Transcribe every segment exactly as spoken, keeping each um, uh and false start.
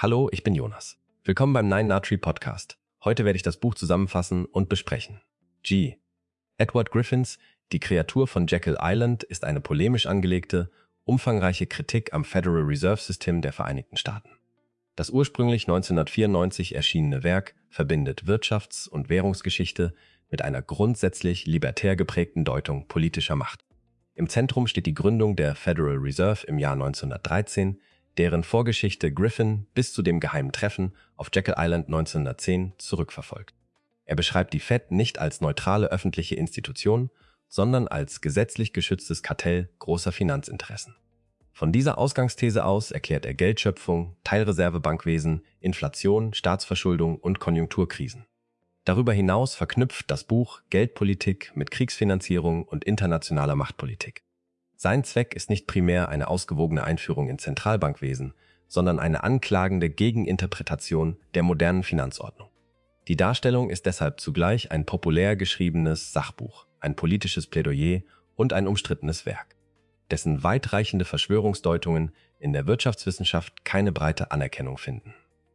Hallo, ich bin Jonas. Willkommen beim Nine Nine Tree Podcast. Heute werde ich das Buch zusammenfassen und besprechen. G. Edward Griffins Die Kreatur von Jekyll Island ist eine polemisch angelegte, umfangreiche Kritik am Federal Reserve System der Vereinigten Staaten. Das ursprünglich neunzehnhundertvierundneunzig erschienene Werk verbindet Wirtschafts- und Währungsgeschichte mit einer grundsätzlich libertär geprägten Deutung politischer Macht. Im Zentrum steht die Gründung der Federal Reserve im Jahr neunzehnhundertdreizehn, deren Vorgeschichte Griffin bis zu dem geheimen Treffen auf Jekyll Island neunzehnhundertzehn zurückverfolgt. Er beschreibt die Fed nicht als neutrale öffentliche Institution, sondern als gesetzlich geschütztes Kartell großer Finanzinteressen. Von dieser Ausgangsthese aus erklärt er Geldschöpfung, Teilreservebankwesen, Inflation, Staatsverschuldung und Konjunkturkrisen. Darüber hinaus verknüpft das Buch Geldpolitik mit Kriegsfinanzierung und internationaler Machtpolitik. Sein Zweck ist nicht primär eine ausgewogene Einführung in Zentralbankwesen, sondern eine anklagende Gegeninterpretation der modernen Finanzordnung. Die Darstellung ist deshalb zugleich ein populär geschriebenes Sachbuch, ein politisches Plädoyer und ein umstrittenes Werk, dessen weitreichende Verschwörungsdeutungen in der Wirtschaftswissenschaft keine breite Anerkennung finden.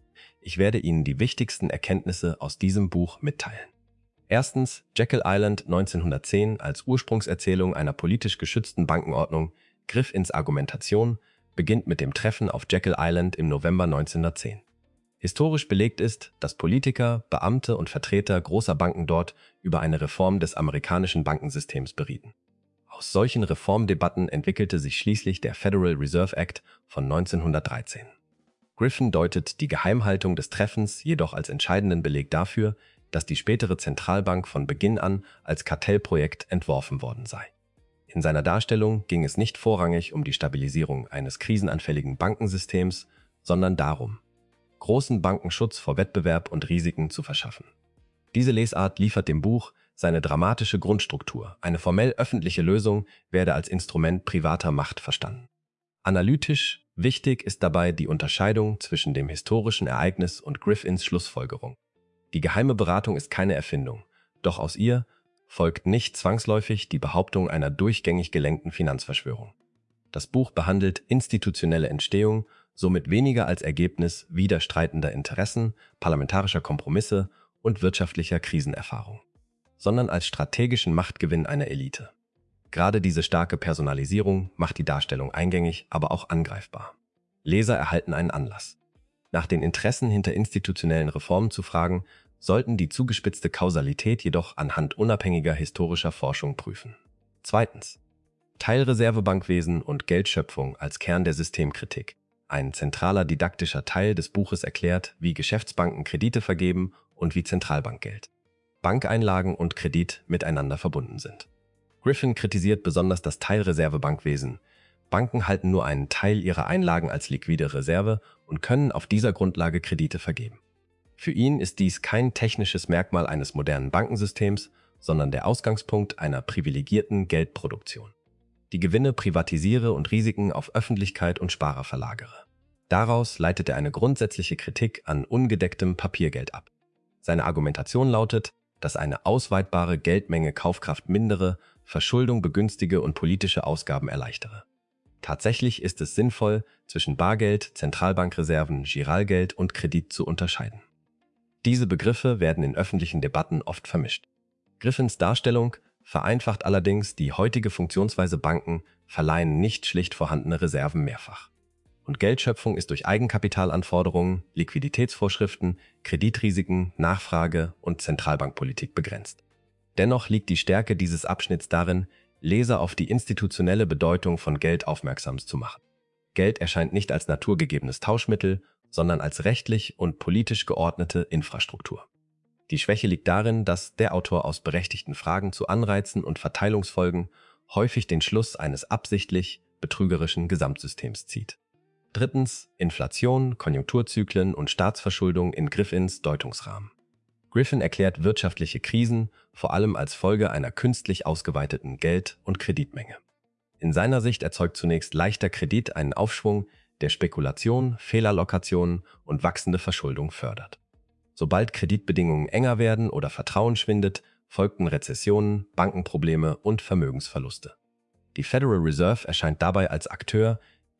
Ich werde Ihnen die wichtigsten Erkenntnisse aus diesem Buch mitteilen. Erstens, Jekyll Island neunzehnhundertzehn als Ursprungserzählung einer politisch geschützten Bankenordnung Griffins Argumentation beginnt mit dem Treffen auf Jekyll Island im November neunzehnhundertzehn. Historisch belegt ist, dass Politiker, Beamte und Vertreter großer Banken dort über eine Reform des amerikanischen Bankensystems berieten. Aus solchen Reformdebatten entwickelte sich schließlich der Federal Reserve Act von neunzehnhundertdreizehn. Griffin deutet die Geheimhaltung des Treffens jedoch als entscheidenden Beleg dafür, dass die spätere Zentralbank von Beginn an als Kartellprojekt entworfen worden sei. In seiner Darstellung ging es nicht vorrangig um die Stabilisierung eines krisenanfälligen Bankensystems, sondern darum, großen Banken Schutz vor Wettbewerb und Risiken zu verschaffen. Diese Lesart liefert dem Buch seine dramatische Grundstruktur. Eine formell öffentliche Lösung werde als Instrument privater Macht verstanden. Analytisch wichtig ist dabei die Unterscheidung zwischen dem historischen Ereignis und Griffins Schlussfolgerung. Die geheime Beratung ist keine Erfindung, doch aus ihr folgt nicht zwangsläufig die Behauptung einer durchgängig gelenkten Finanzverschwörung. Das Buch behandelt institutionelle Entstehung somit weniger als Ergebnis widerstreitender Interessen, parlamentarischer Kompromisse und wirtschaftlicher Krisenerfahrung, sondern als strategischen Machtgewinn einer Elite. Gerade diese starke Personalisierung macht die Darstellung eingängig, aber auch angreifbar. Leser erhalten einen Anlass, nach den Interessen hinter institutionellen Reformen zu fragen, sollten die zugespitzte Kausalität jedoch anhand unabhängiger historischer Forschung prüfen. Zweitens. Teilreservebankwesen und Geldschöpfung als Kern der Systemkritik. Ein zentraler didaktischer Teil des Buches erklärt, wie Geschäftsbanken Kredite vergeben und wie Zentralbankgeld, Bankeinlagen und Kredit miteinander verbunden sind. Griffin kritisiert besonders das Teilreservebankwesen. Banken halten nur einen Teil ihrer Einlagen als liquide Reserve und können auf dieser Grundlage Kredite vergeben. Für ihn ist dies kein technisches Merkmal eines modernen Bankensystems, sondern der Ausgangspunkt einer privilegierten Geldproduktion. Die Gewinne privatisiere und Risiken auf Öffentlichkeit und Sparer verlagere. Daraus leitet er eine grundsätzliche Kritik an ungedecktem Papiergeld ab. Seine Argumentation lautet, dass eine ausweitbare Geldmenge Kaufkraft mindere, Verschuldung begünstige und politische Ausgaben erleichtere. Tatsächlich ist es sinnvoll, zwischen Bargeld, Zentralbankreserven, Giralgeld und Kredit zu unterscheiden. Diese Begriffe werden in öffentlichen Debatten oft vermischt. Griffins Darstellung vereinfacht allerdings die heutige Funktionsweise. Banken verleihen nicht schlicht vorhandene Reserven mehrfach. Und Geldschöpfung ist durch Eigenkapitalanforderungen, Liquiditätsvorschriften, Kreditrisiken, Nachfrage und Zentralbankpolitik begrenzt. Dennoch liegt die Stärke dieses Abschnitts darin, Leser auf die institutionelle Bedeutung von Geld aufmerksam zu machen. Geld erscheint nicht als naturgegebenes Tauschmittel, sondern als rechtlich und politisch geordnete Infrastruktur. Die Schwäche liegt darin, dass der Autor aus berechtigten Fragen zu Anreizen und Verteilungsfolgen häufig den Schluss eines absichtlich betrügerischen Gesamtsystems zieht. Drittens. Inflation, Konjunkturzyklen und Staatsverschuldung in Griffins Deutungsrahmen. Griffin erklärt wirtschaftliche Krisen vor allem als Folge einer künstlich ausgeweiteten Geld- und Kreditmenge. In seiner Sicht erzeugt zunächst leichter Kredit einen Aufschwung, der Spekulation, Fehlerlokationen und wachsende Verschuldung fördert. Sobald Kreditbedingungen enger werden oder Vertrauen schwindet, folgten Rezessionen, Bankenprobleme und Vermögensverluste. Die Federal Reserve erscheint dabei als Akteur,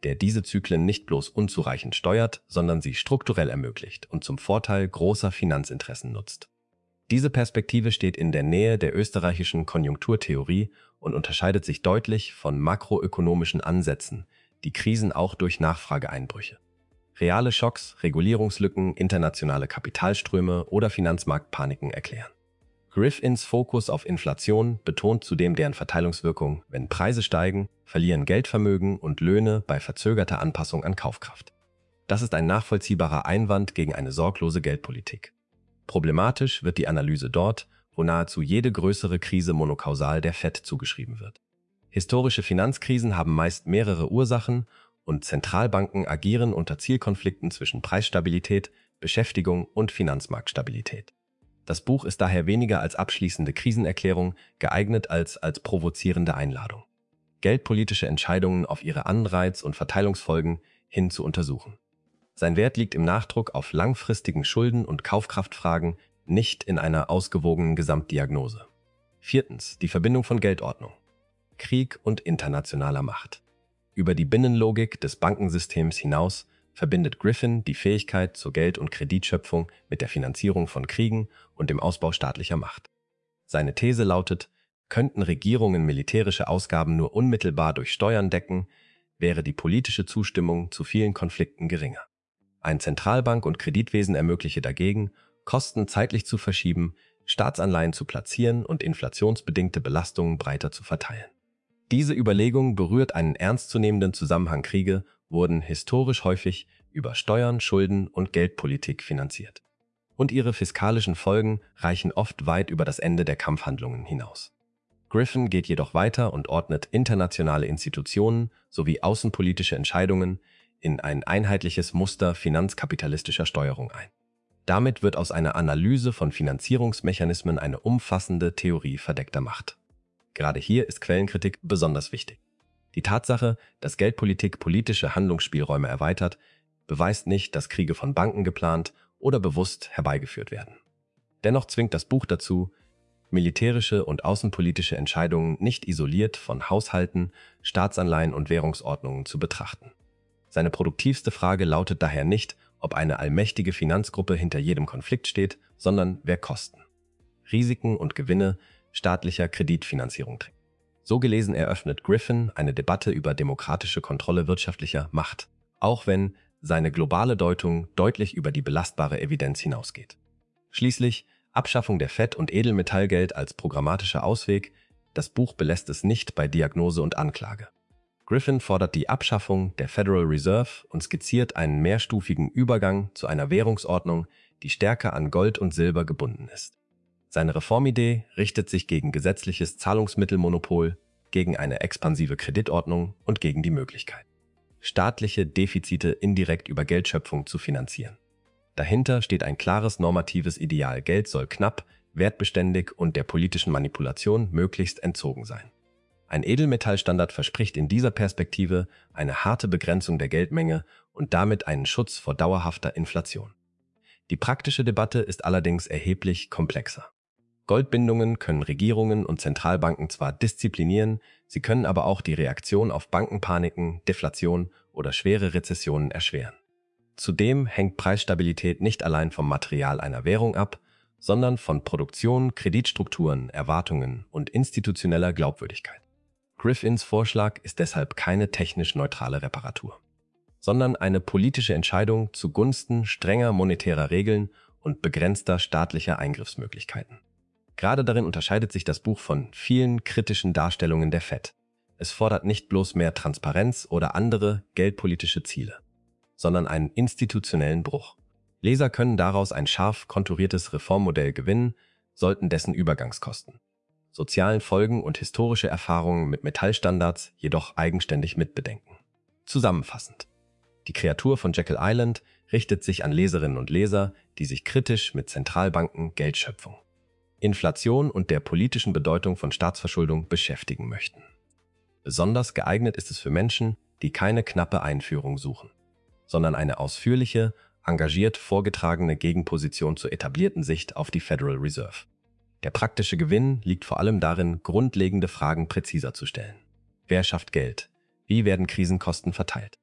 der diese Zyklen nicht bloß unzureichend steuert, sondern sie strukturell ermöglicht und zum Vorteil großer Finanzinteressen nutzt. Diese Perspektive steht in der Nähe der österreichischen Konjunkturtheorie und unterscheidet sich deutlich von makroökonomischen Ansätzen, die Krisen auch durch Nachfrageeinbrüche, reale Schocks, Regulierungslücken, internationale Kapitalströme oder Finanzmarktpaniken erklären. Griffins Fokus auf Inflation betont zudem deren Verteilungswirkung: Wenn Preise steigen, verlieren Geldvermögen und Löhne bei verzögerter Anpassung an Kaufkraft. Das ist ein nachvollziehbarer Einwand gegen eine sorglose Geldpolitik. Problematisch wird die Analyse dort, wo nahezu jede größere Krise monokausal der Fed zugeschrieben wird. Historische Finanzkrisen haben meist mehrere Ursachen und Zentralbanken agieren unter Zielkonflikten zwischen Preisstabilität, Beschäftigung und Finanzmarktstabilität. Das Buch ist daher weniger als abschließende Krisenerklärung geeignet als als provozierende Einladung, geldpolitische Entscheidungen auf ihre Anreiz- und Verteilungsfolgen hin zu untersuchen. Sein Wert liegt im Nachdruck auf langfristigen Schulden- und Kaufkraftfragen, nicht in einer ausgewogenen Gesamtdiagnose. Viertens. Die Verbindung von Geldordnung, Krieg und internationaler Macht. Über die Binnenlogik des Bankensystems hinaus verbindet Griffin die Fähigkeit zur Geld- und Kreditschöpfung mit der Finanzierung von Kriegen und dem Ausbau staatlicher Macht. Seine These lautet: Könnten Regierungen militärische Ausgaben nur unmittelbar durch Steuern decken, wäre die politische Zustimmung zu vielen Konflikten geringer. Ein Zentralbank- und Kreditwesen ermögliche dagegen, Kosten zeitlich zu verschieben, Staatsanleihen zu platzieren und inflationsbedingte Belastungen breiter zu verteilen. Diese Überlegung berührt einen ernstzunehmenden Zusammenhang. Kriege wurden historisch häufig über Steuern, Schulden und Geldpolitik finanziert. Und ihre fiskalischen Folgen reichen oft weit über das Ende der Kampfhandlungen hinaus. Griffin geht jedoch weiter und ordnet internationale Institutionen sowie außenpolitische Entscheidungen in ein einheitliches Muster finanzkapitalistischer Steuerung ein. Damit wird aus einer Analyse von Finanzierungsmechanismen eine umfassende Theorie verdeckter Macht. Gerade hier ist Quellenkritik besonders wichtig. Die Tatsache, dass Geldpolitik politische Handlungsspielräume erweitert, beweist nicht, dass Kriege von Banken geplant oder bewusst herbeigeführt werden. Dennoch zwingt das Buch dazu, militärische und außenpolitische Entscheidungen nicht isoliert von Haushalten, Staatsanleihen und Währungsordnungen zu betrachten. Seine produktivste Frage lautet daher nicht, ob eine allmächtige Finanzgruppe hinter jedem Konflikt steht, sondern wer Kosten, Risiken und Gewinne staatlicher Kreditfinanzierung trägt. So gelesen eröffnet Griffin eine Debatte über demokratische Kontrolle wirtschaftlicher Macht, auch wenn seine globale Deutung deutlich über die belastbare Evidenz hinausgeht. Schließlich Abschaffung der Fed und Edelmetallgeld als programmatischer Ausweg. Das Buch belässt es nicht bei Diagnose und Anklage. Griffin fordert die Abschaffung der Federal Reserve und skizziert einen mehrstufigen Übergang zu einer Währungsordnung, die stärker an Gold und Silber gebunden ist. Seine Reformidee richtet sich gegen gesetzliches Zahlungsmittelmonopol, gegen eine expansive Kreditordnung und gegen die Möglichkeit, staatliche Defizite indirekt über Geldschöpfung zu finanzieren. Dahinter steht ein klares normatives Ideal: Geld soll knapp, wertbeständig und der politischen Manipulation möglichst entzogen sein. Ein Edelmetallstandard verspricht in dieser Perspektive eine harte Begrenzung der Geldmenge und damit einen Schutz vor dauerhafter Inflation. Die praktische Debatte ist allerdings erheblich komplexer. Goldbindungen können Regierungen und Zentralbanken zwar disziplinieren, sie können aber auch die Reaktion auf Bankenpaniken, Deflation oder schwere Rezessionen erschweren. Zudem hängt Preisstabilität nicht allein vom Material einer Währung ab, sondern von Produktion, Kreditstrukturen, Erwartungen und institutioneller Glaubwürdigkeit. Griffins Vorschlag ist deshalb keine technisch neutrale Reparatur, sondern eine politische Entscheidung zugunsten strenger monetärer Regeln und begrenzter staatlicher Eingriffsmöglichkeiten. Gerade darin unterscheidet sich das Buch von vielen kritischen Darstellungen der Fed. Es fordert nicht bloß mehr Transparenz oder andere geldpolitische Ziele, sondern einen institutionellen Bruch. Leser können daraus ein scharf konturiertes Reformmodell gewinnen, sollten dessen Übergangskosten, sozialen Folgen und historische Erfahrungen mit Metallstandards jedoch eigenständig mitbedenken. Zusammenfassend: Die Kreatur von Jekyll Island richtet sich an Leserinnen und Leser, die sich kritisch mit Zentralbanken, Geldschöpfung, Inflation und der politischen Bedeutung von Staatsverschuldung beschäftigen möchten. Besonders geeignet ist es für Menschen, die keine knappe Einführung suchen, sondern eine ausführliche, engagiert vorgetragene Gegenposition zur etablierten Sicht auf die Federal Reserve. Der praktische Gewinn liegt vor allem darin, grundlegende Fragen präziser zu stellen. Wer schafft Geld? Wie werden Krisenkosten verteilt?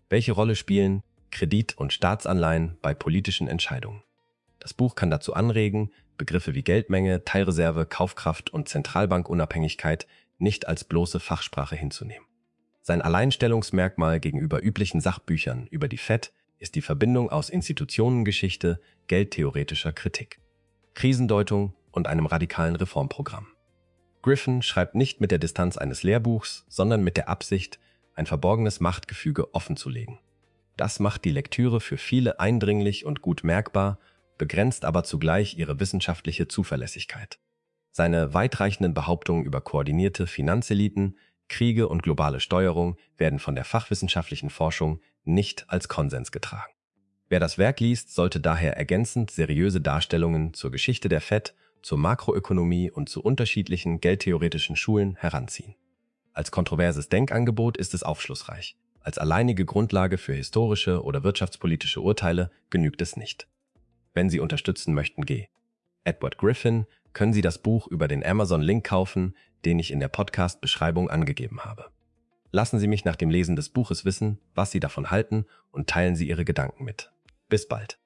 Welche Rolle spielen Kredit- und Staatsanleihen bei politischen Entscheidungen? Das Buch kann dazu anregen, Begriffe wie Geldmenge, Teilreserve, Kaufkraft und Zentralbankunabhängigkeit nicht als bloße Fachsprache hinzunehmen. Sein Alleinstellungsmerkmal gegenüber üblichen Sachbüchern über die Fed ist die Verbindung aus Institutionengeschichte, geldtheoretischer Kritik, Krisendeutung und einem radikalen Reformprogramm. Griffin schreibt nicht mit der Distanz eines Lehrbuchs, sondern mit der Absicht, ein verborgenes Machtgefüge offenzulegen. Das macht die Lektüre für viele eindringlich und gut merkbar, begrenzt aber zugleich ihre wissenschaftliche Zuverlässigkeit. Seine weitreichenden Behauptungen über koordinierte Finanzeliten, Kriege und globale Steuerung werden von der fachwissenschaftlichen Forschung nicht als Konsens getragen. Wer das Werk liest, sollte daher ergänzend seriöse Darstellungen zur Geschichte der Fed, zur Makroökonomie und zu unterschiedlichen geldtheoretischen Schulen heranziehen. Als kontroverses Denkangebot ist es aufschlussreich. Als alleinige Grundlage für historische oder wirtschaftspolitische Urteile genügt es nicht. Wenn Sie unterstützen möchten, G. Edward Griffin, können Sie das Buch über den Amazon-Link kaufen, den ich in der Podcast-Beschreibung angegeben habe. Lassen Sie mich nach dem Lesen des Buches wissen, was Sie davon halten, und teilen Sie Ihre Gedanken mit. Bis bald.